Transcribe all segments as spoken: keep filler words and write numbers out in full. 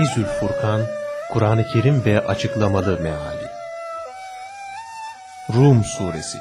Feyzül Furkan, Kur'an-ı Kerim ve açıklamalı meali. Rum Suresi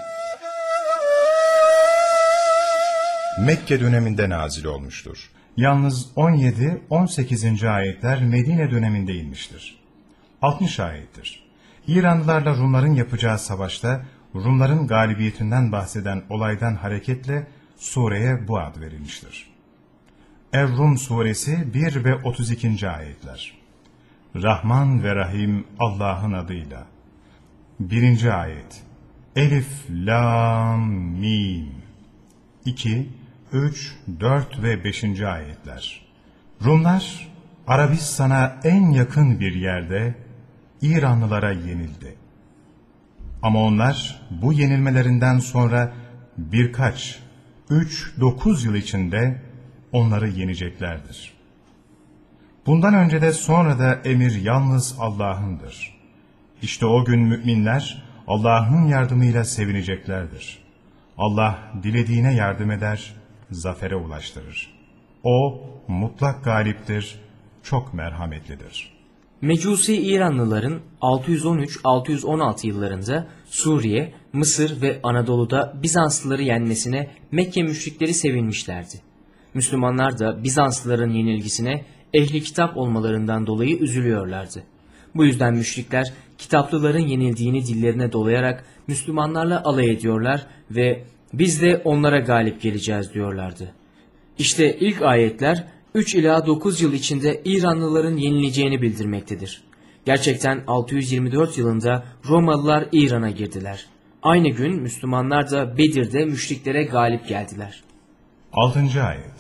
Mekke döneminde nazil olmuştur. Yalnız on yedi on sekizinci ayetler Medine döneminde inmiştir. altmış ayettir. İranlılarla Rumların yapacağı savaşta Rumların galibiyetinden bahseden olaydan hareketle sureye bu ad verilmiştir. Er-Rum suresi bir ve otuz ikinci ayetler. Rahman ve Rahim Allah'ın adıyla. birinci ayet. Elif, Lam, Mim. iki, üç, dört ve beşinci ayetler. Rumlar Arabistan'a en yakın bir yerde İranlılara yenildi. Ama onlar bu yenilmelerinden sonra birkaç, üç, dokuz yıl içinde onları yeneceklerdir. Bundan önce de sonra da emir yalnız Allah'ındır. İşte o gün müminler Allah'ın yardımıyla sevineceklerdir. Allah dilediğine yardım eder, zafere ulaştırır. O mutlak galiptir, çok merhametlidir. Mecusi İranlıların altı yüz on üç altı yüz on altı yıllarında Suriye, Mısır ve Anadolu'da Bizanslıları yenmesine Mekke müşrikleri sevinmişlerdi. Müslümanlar da Bizanslıların yenilgisine ehli kitap olmalarından dolayı üzülüyorlardı. Bu yüzden müşrikler kitaplıların yenildiğini dillerine dolayarak Müslümanlarla alay ediyorlar ve biz de onlara galip geleceğiz diyorlardı. İşte ilk ayetler üç ila dokuz yıl içinde İranlıların yenileceğini bildirmektedir. Gerçekten altı yüz yirmi dört yılında Romalılar İran'a girdiler. Aynı gün Müslümanlar da Bedir'de müşriklere galip geldiler. altıncı ayet.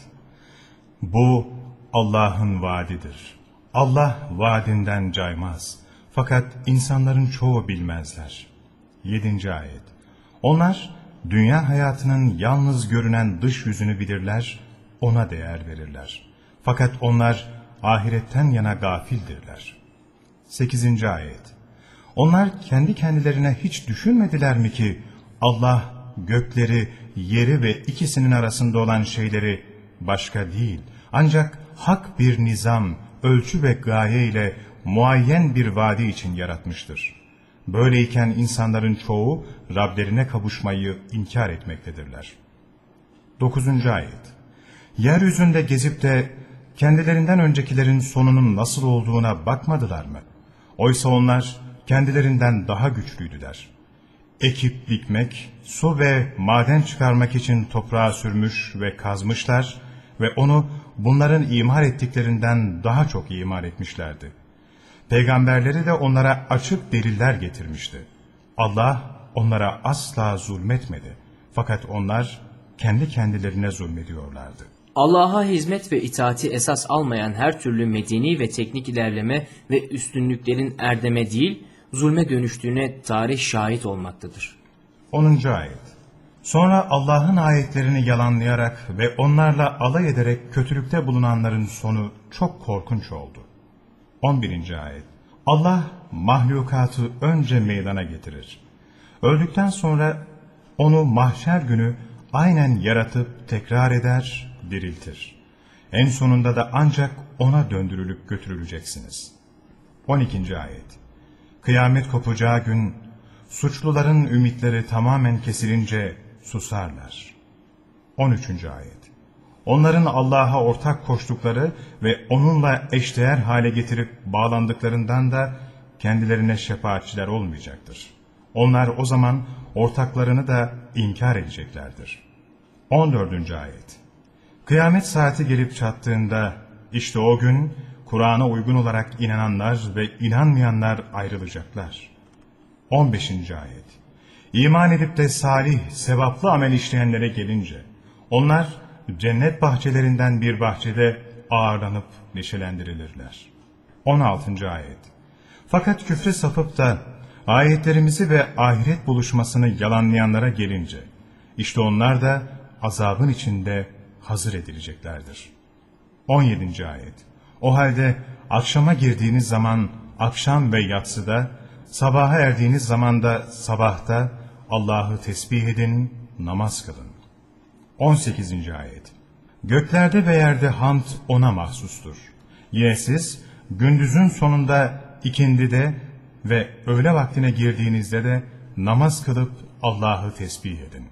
Bu Allah'ın vaadidir. Allah vaadinden caymaz. Fakat insanların çoğu bilmezler. yedinci ayet. Onlar dünya hayatının yalnız görünen dış yüzünü bilirler, ona değer verirler. Fakat onlar ahiretten yana gafildirler. sekizinci ayet. Onlar kendi kendilerine hiç düşünmediler mi ki Allah gökleri, yeri ve ikisinin arasında olan şeyleri başka değil, ancak hak bir nizam, ölçü ve gaye ile muayyen bir vadi için yaratmıştır. Böyleyken insanların çoğu Rablerine kavuşmayı inkar etmektedirler. dokuzuncu ayet. Yeryüzünde gezip de kendilerinden öncekilerin sonunun nasıl olduğuna bakmadılar mı? Oysa onlar kendilerinden daha güçlüydüler. Ekip dikmek, su ve maden çıkarmak için toprağa sürmüş ve kazmışlar ve onu bunların imar ettiklerinden daha çok imar etmişlerdi. Peygamberleri de onlara açık deliller getirmişti. Allah onlara asla zulmetmedi. Fakat onlar kendi kendilerine zulmediyorlardı. Allah'a hizmet ve itaati esas almayan her türlü medeni ve teknik ilerleme ve üstünlüklerin erdeme değil, zulme dönüştüğüne tarih şahit olmaktadır. onuncu ayet. Sonra Allah'ın ayetlerini yalanlayarak ve onlarla alay ederek kötülükte bulunanların sonu çok korkunç oldu. on birinci ayet. Allah mahlukatı önce meydana getirir. Öldükten sonra onu mahşer günü aynen yaratıp tekrar eder, diriltir. En sonunda da ancak ona döndürülüp götürüleceksiniz. on ikinci ayet. Kıyamet kopacağı gün suçluların ümitleri tamamen kesilince susarlar. on üçüncü ayet. Onların Allah'a ortak koştukları ve onunla eşdeğer hale getirip bağlandıklarından da kendilerine şefaatçiler olmayacaktır. Onlar o zaman ortaklarını da inkar edeceklerdir. on dördüncü ayet. Kıyamet saati gelip çattığında işte o gün Kur'an'a uygun olarak inananlar ve inanmayanlar ayrılacaklar. on beşinci ayet. İman edip de salih, sevaplı amel işleyenlere gelince onlar cennet bahçelerinden bir bahçede ağırlanıp neşelendirilirler. on altıncı ayet. Fakat küfre sapıp da ayetlerimizi ve ahiret buluşmasını yalanlayanlara gelince işte onlar da azabın içinde hazır edileceklerdir. on yedinci ayet. O halde akşama girdiğiniz zaman akşam ve yatsıda, sabaha erdiğiniz zaman da sabahta Allah'ı tesbih edin, namaz kılın. on sekizinci ayet. Göklerde ve yerde hamd ona mahsustur. Yine siz gündüzün sonunda ikindide ve öğle vaktine girdiğinizde de namaz kılıp Allah'ı tesbih edin.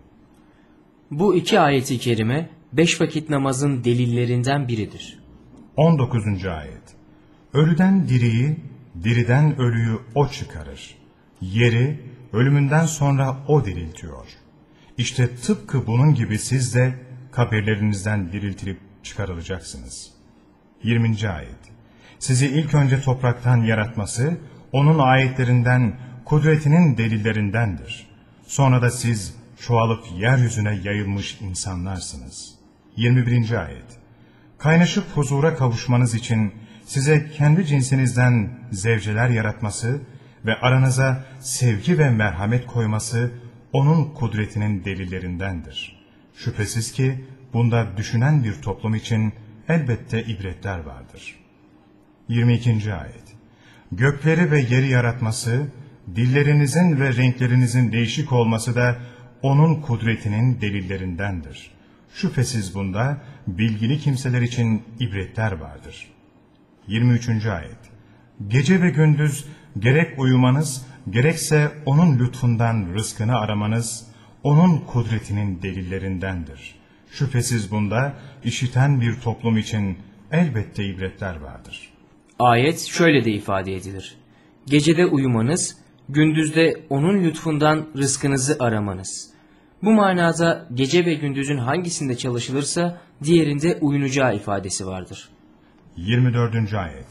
Bu iki ayeti kerime beş vakit namazın delillerinden biridir. on dokuzuncu ayet. Ölüden diriyi, diriden ölüyü O çıkarır. Yeri, ölümünden sonra O diriltiyor. İşte tıpkı bunun gibi siz de kabirlerinizden diriltilip çıkarılacaksınız. yirminci ayet. Sizi ilk önce topraktan yaratması, onun ayetlerinden, kudretinin delillerindendir. Sonra da siz çoğalıp yeryüzüne yayılmış insanlarsınız. yirmi birinci ayet. Kaynaşıp huzura kavuşmanız için size kendi cinsinizden zevceler yaratması ve aranıza sevgi ve merhamet koyması onun kudretinin delillerindendir. Şüphesiz ki bunda düşünen bir toplum için elbette ibretler vardır. yirmi ikinci ayet. Gökleri ve yeri yaratması, dillerinizin ve renklerinizin değişik olması da onun kudretinin delillerindendir. Şüphesiz bunda bilgili kimseler için ibretler vardır. yirmi üçüncü ayet. Gece ve gündüz gerek uyumanız, gerekse onun lütfundan rızkını aramanız, onun kudretinin delillerindendir. Şüphesiz bunda işiten bir toplum için elbette ibretler vardır. Ayet şöyle de ifade edilir. Gecede uyumanız, gündüzde onun lütfundan rızkınızı aramanız. Bu manada gece ve gündüzün hangisinde çalışılırsa diğerinde uyunacağı ifadesi vardır. yirmi dördüncü ayet.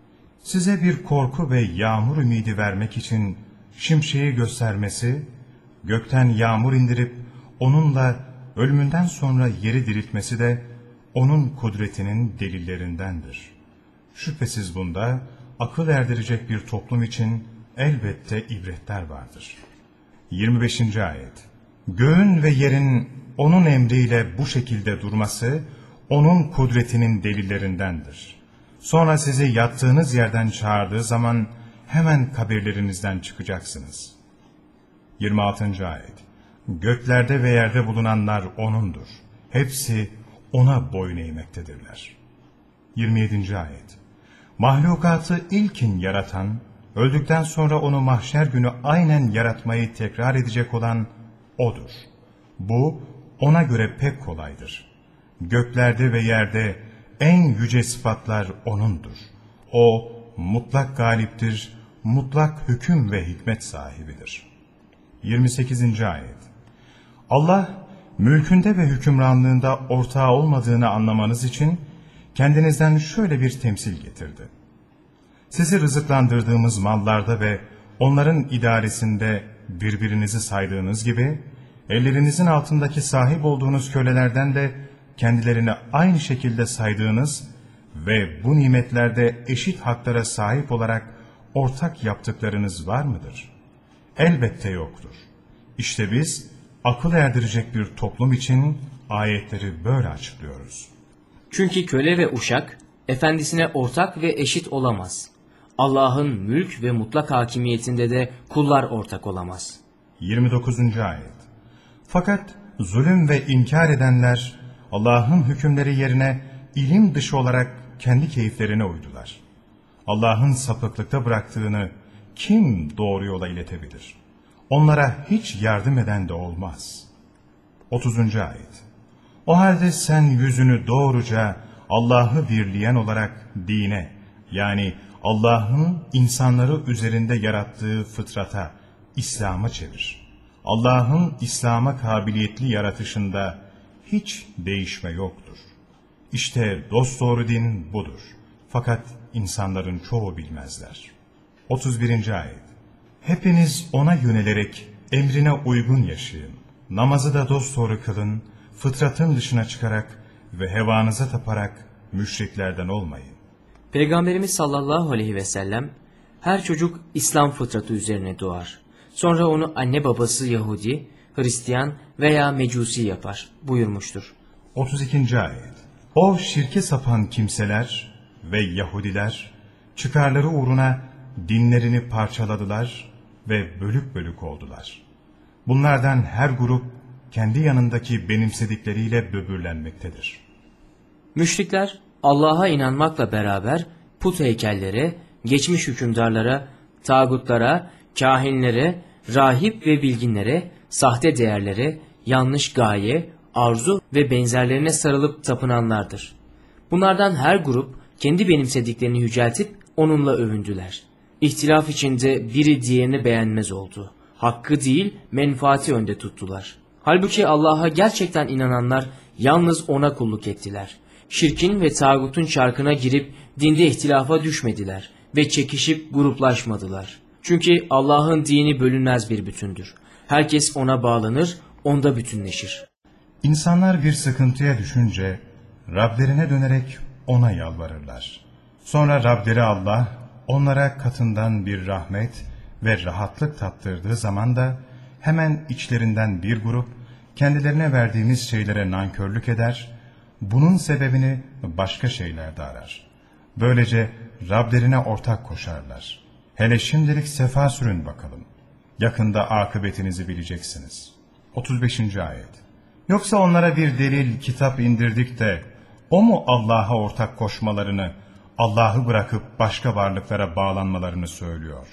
Size bir korku ve yağmur ümidi vermek için şimşeği göstermesi, gökten yağmur indirip onunla ölümünden sonra yeri diriltmesi de onun kudretinin delillerindendir. Şüphesiz bunda akıl erdirecek bir toplum için elbette ibretler vardır. yirmi beşinci ayet. Göğün ve yerin onun emriyle bu şekilde durması, onun kudretinin delillerindendir. Sonra sizi yattığınız yerden çağırdığı zaman hemen kabirlerinizden çıkacaksınız. yirmi altıncı ayet. Göklerde ve yerde bulunanlar O'nundur. Hepsi O'na boyun eğmektedirler. yirmi yedinci ayet. Mahlukatı ilkin yaratan, öldükten sonra onu mahşer günü aynen yaratmayı tekrar edecek olan O'dur. Bu O'na göre pek kolaydır. Göklerde ve yerde en yüce sıfatlar O'nundur. O mutlak galiptir, mutlak hüküm ve hikmet sahibidir. yirmi sekizinci ayet. Allah, mülkünde ve hükümranlığında ortağı olmadığını anlamanız için kendinizden şöyle bir temsil getirdi. Sizi rızıklandırdığımız mallarda ve onların idaresinde birbirinizi saydığınız gibi, ellerinizin altındaki sahip olduğunuz kölelerden de kendilerini aynı şekilde saydığınız ve bu nimetlerde eşit haklara sahip olarak ortak yaptıklarınız var mıdır? Elbette yoktur. İşte biz akıl erdirecek bir toplum için ayetleri böyle açıklıyoruz. Çünkü köle ve uşak efendisine ortak ve eşit olamaz. Allah'ın mülk ve mutlak hakimiyetinde de kullar ortak olamaz. yirmi dokuzuncu ayet. Fakat zulüm ve inkar edenler Allah'ın hükümleri yerine ilim dışı olarak kendi keyiflerine uydular. Allah'ın sapıklıkta bıraktığını kim doğru yola iletebilir? Onlara hiç yardım eden de olmaz. otuzuncu ayet. O halde sen yüzünü doğruca Allah'ı birleyen olarak dine, yani Allah'ın insanları üzerinde yarattığı fıtrata, İslam'a çevir. Allah'ın İslam'a kabiliyetli yaratışında hiç değişme yoktur. İşte dosdoğru din budur. Fakat insanların çoğu bilmezler. otuz birinci ayet. Hepiniz ona yönelerek emrine uygun yaşayın. Namazı da dosdoğru kılın, fıtratın dışına çıkarak ve hevanıza taparak müşriklerden olmayın. Peygamberimiz sallallahu aleyhi ve sellem, her çocuk İslam fıtratı üzerine doğar. Sonra onu anne babası Yahudi, Hristiyan veya Mecusi yapar buyurmuştur. otuz ikinci ayet. O şirke sapan kimseler ve Yahudiler çıkarları uğruna dinlerini parçaladılar ve bölük bölük oldular. Bunlardan her grup kendi yanındaki benimsedikleriyle böbürlenmektedir. Müşrikler Allah'a inanmakla beraber put heykellere, geçmiş hükümdarlara, tağutlara, kahinlere, rahip ve bilginlere, sahte değerlere, yanlış gaye, arzu ve benzerlerine sarılıp tapınanlardır. Bunlardan her grup kendi benimsediklerini yüceltip onunla övündüler. İhtilaf içinde biri diğerini beğenmez oldu. Hakkı değil, menfaati önde tuttular. Halbuki Allah'a gerçekten inananlar yalnız ona kulluk ettiler. Şirkin ve tağutun çarkına girip dinde ihtilafa düşmediler ve çekişip gruplaşmadılar. Çünkü Allah'ın dini bölünmez bir bütündür. Herkes ona bağlanır, onda bütünleşir. İnsanlar bir sıkıntıya düşünce Rablerine dönerek ona yalvarırlar. Sonra Rableri Allah onlara katından bir rahmet ve rahatlık tattırdığı zaman da hemen içlerinden bir grup kendilerine verdiğimiz şeylere nankörlük eder, bunun sebebini başka şeylerde arar. Böylece Rablerine ortak koşarlar. Hele şimdilik sefa sürün bakalım. Yakında akıbetinizi bileceksiniz. otuz beşinci ayet. Yoksa onlara bir delil, kitap indirdik de o mu Allah'a ortak koşmalarını, Allah'ı bırakıp başka varlıklara bağlanmalarını söylüyor?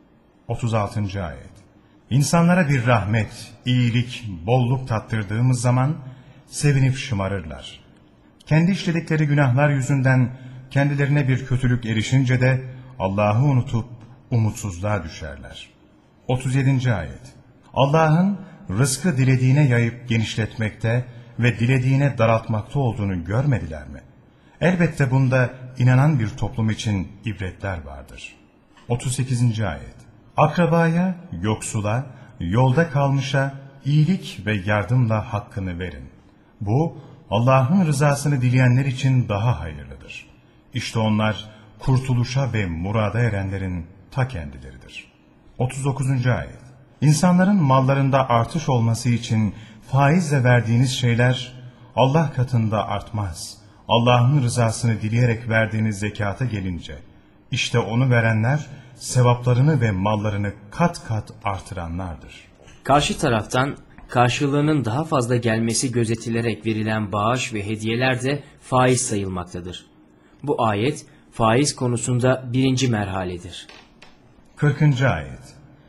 otuz altıncı ayet. İnsanlara bir rahmet, iyilik, bolluk tattırdığımız zaman sevinip şımarırlar. Kendi işledikleri günahlar yüzünden kendilerine bir kötülük erişince de Allah'ı unutup umutsuzluğa düşerler. otuz yedinci ayet. Allah'ın rızkı dilediğine yayıp genişletmekte ve dilediğine daraltmakta olduğunu görmediler mi? Elbette bunda inanan bir toplum için ibretler vardır. otuz sekizinci ayet. Akrabaya, yoksula, yolda kalmışa iyilik ve yardımla hakkını verin. Bu Allah'ın rızasını dileyenler için daha hayırlıdır. İşte onlar kurtuluşa ve murada erenlerin ta kendileridir. otuz dokuzuncu ayet. İnsanların mallarında artış olması için faizle verdiğiniz şeyler Allah katında artmaz. Allah'ın rızasını dileyerek verdiğiniz zekata gelince, işte onu verenler sevaplarını ve mallarını kat kat artıranlardır. Karşı taraftan karşılığının daha fazla gelmesi gözetilerek verilen bağış ve hediyeler de faiz sayılmaktadır. Bu ayet faiz konusunda birinci merhaledir. kırkıncı ayet.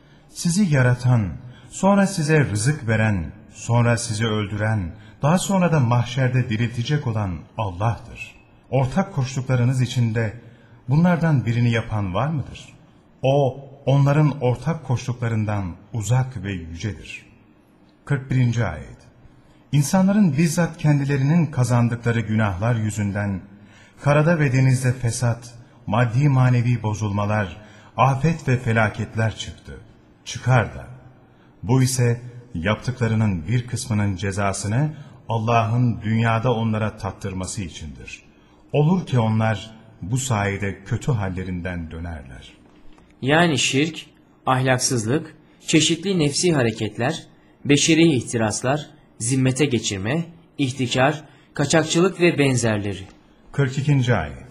Sizi yaratan, sonra size rızık veren, sonra sizi öldüren, daha sonra da mahşerde diriltecek olan Allah'tır. Ortak koştuklarınız içinde bunlardan birini yapan var mıdır? O, onların ortak koştuklarından uzak ve yücedir. kırk birinci ayet. İnsanların bizzat kendilerinin kazandıkları günahlar yüzünden karada ve denizde fesat, maddi manevi bozulmalar, afet ve felaketler çıktı. Çıkar da. Bu ise yaptıklarının bir kısmının cezasını Allah'ın dünyada onlara tattırması içindir. Olur ki onlar bu sayede kötü hallerinden dönerler. Yani şirk, ahlaksızlık, çeşitli nefsi hareketler, beşeri ihtiraslar, zimmete geçirme, ihtikar, kaçakçılık ve benzerleri. kırk ikinci ayet.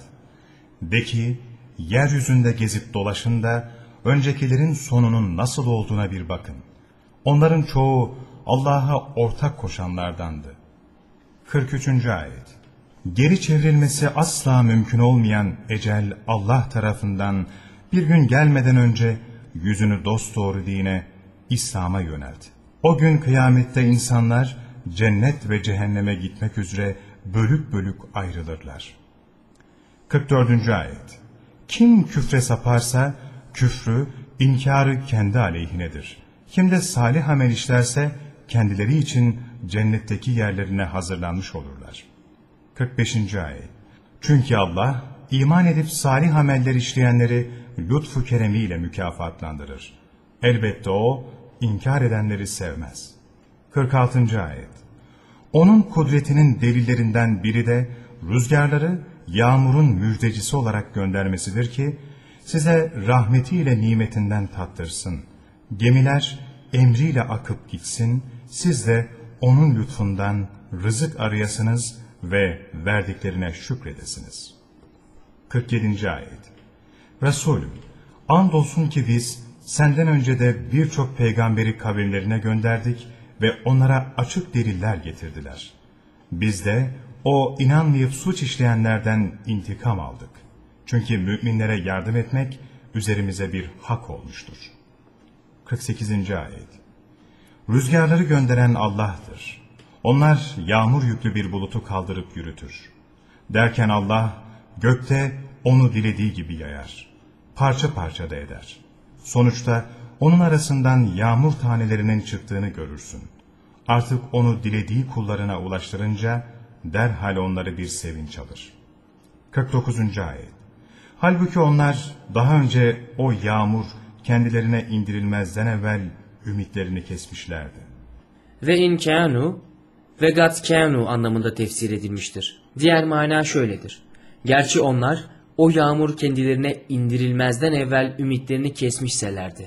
De ki, yeryüzünde gezip dolaşın da öncekilerin sonunun nasıl olduğuna bir bakın. Onların çoğu Allah'a ortak koşanlardandı. kırk üçüncü ayet. Geri çevrilmesi asla mümkün olmayan ecel Allah tarafından bir gün gelmeden önce yüzünü dosdoğru dine, İslam'a yönelt. O gün kıyamette insanlar cennet ve cehenneme gitmek üzere bölük bölük ayrılırlar. kırk dördüncü ayet. Kim küfre saparsa küfrü, inkarı kendi aleyhinedir. Kim de salih amel işlerse kendileri için cennetteki yerlerine hazırlanmış olurlar. kırk beşinci ayet. Çünkü Allah iman edip salih ameller işleyenleri lütfu keremiyle mükafatlandırır. Elbette O inkar edenleri sevmez. kırk altıncı ayet. Onun kudretinin delillerinden biri de rüzgarları yağmurun müjdecisi olarak göndermesidir ki size rahmetiyle nimetinden tattırsın. Gemiler emriyle akıp gitsin, siz de onun lütfundan rızık arayasınız ve verdiklerine şükredesiniz. kırk yedinci ayet. Resulüm, andolsun ki biz senden önce de birçok peygamberi kavimlerine gönderdik ve onlara açık deliller getirdiler. Biz de o inanmayıp suç işleyenlerden intikam aldık. Çünkü müminlere yardım etmek üzerimize bir hak olmuştur. kırk sekizinci ayet. Rüzgarları gönderen Allah'tır. Onlar yağmur yüklü bir bulutu kaldırıp yürütür. Derken Allah gökte onu dilediği gibi yayar. Parça parça da eder. Sonuçta onun arasından yağmur tanelerinin çıktığını görürsün. Artık onu dilediği kullarına ulaştırınca derhal onları bir sevinç alır. kırk dokuzuncu ayet. Halbuki onlar daha önce o yağmur kendilerine indirilmezden evvel ümitlerini kesmişlerdi. Ve in kânu ve gat kânu anlamında tefsir edilmiştir. Diğer mana şöyledir. Gerçi onlar o yağmur kendilerine indirilmezden evvel ümitlerini kesmişselerdi.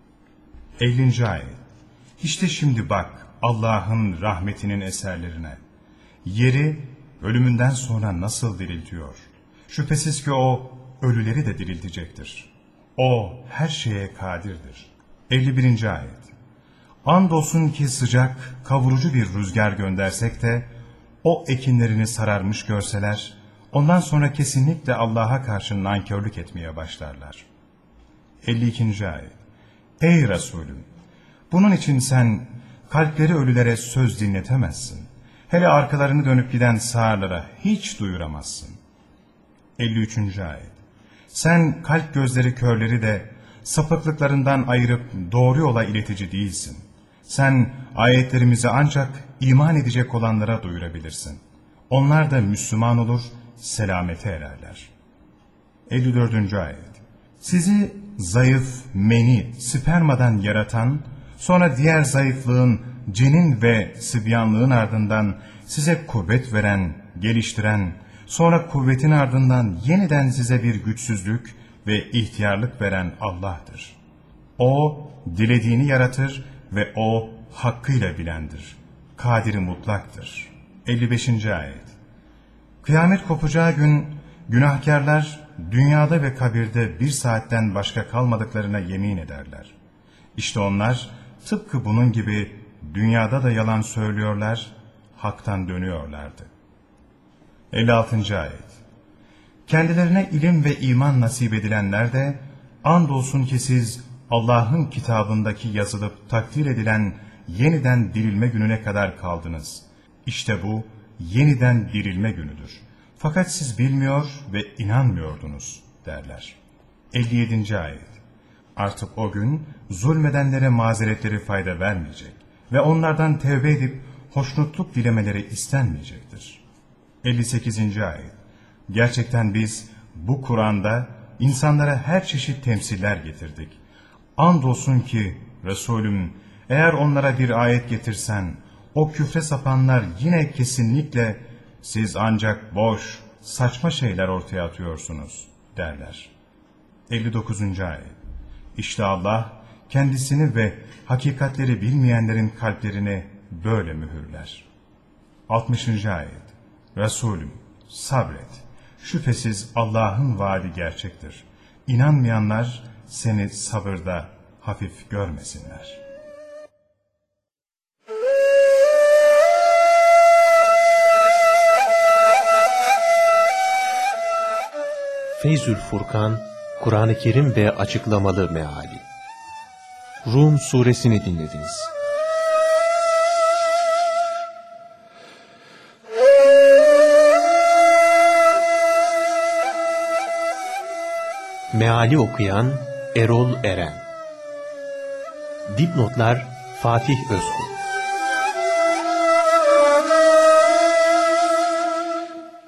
ellinci ayet. İşte şimdi bak Allah'ın rahmetinin eserlerine. Yeri ölümünden sonra nasıl diriltiyor? Şüphesiz ki o ölüleri de diriltecektir. O her şeye kadirdir. elli birinci ayet. Andolsun ki sıcak, kavurucu bir rüzgar göndersek de o ekinlerini sararmış görseler, ondan sonra kesinlikle Allah'a karşı nankörlük etmeye başlarlar. elli ikinci ayet. Ey Resulüm! Bunun için sen kalpleri ölülere söz dinletemezsin. Hele arkalarını dönüp giden sağırlara hiç duyuramazsın. elli üçüncü ayet. Sen kalp gözleri körleri de sapıklıklarından ayırıp doğru yola iletici değilsin. Sen ayetlerimizi ancak iman edecek olanlara duyurabilirsin. Onlar da Müslüman olur, selamete ererler. elli dördüncü ayet. Sizi zayıf, meni, spermadan yaratan, sonra diğer zayıflığın, cenin ve sıbyanlığın ardından size kuvvet veren, geliştiren, sonra kuvvetin ardından yeniden size bir güçsüzlük ve ihtiyarlık veren Allah'tır. O, dilediğini yaratır ve O, hakkıyla bilendir. Kadiri mutlaktır. elli beşinci ayet. Kıyamet kopacağı gün, günahkarlar, dünyada ve kabirde bir saatten başka kalmadıklarına yemin ederler. İşte onlar, tıpkı bunun gibi dünyada da yalan söylüyorlar, haktan dönüyorlardı. elli altıncı ayet. Kendilerine ilim ve iman nasip edilenler de, andolsun ki siz Allah'ın kitabındaki yazılıp takdir edilen yeniden dirilme gününe kadar kaldınız. İşte bu yeniden dirilme günüdür. Fakat siz bilmiyor ve inanmıyordunuz derler. elli yedinci ayet. Artık o gün zulmedenlere mazeretleri fayda vermeyecek ve onlardan tevbe edip hoşnutluk dilemeleri istenmeyecektir. elli sekizinci ayet. Gerçekten biz bu Kur'an'da insanlara her çeşit temsiller getirdik. Andolsun ki Resulüm, eğer onlara bir ayet getirsen, o küfre sapanlar yine kesinlikle siz ancak boş, saçma şeyler ortaya atıyorsunuz derler. elli dokuzuncu ayet. İşte Allah kendisini ve hakikatleri bilmeyenlerin kalplerini böyle mühürler. altmışıncı ayet. Resulüm sabret. Şüphesiz Allah'ın vaadi gerçektir. İnanmayanlar seni sabırda hafif görmesinler. Feyzül Furkan, Kur'an-ı Kerim ve açıklamalı meali. Rum suresini dinlediniz. Meali okuyan Erol Eren. Dipnotlar Fatih Özkul.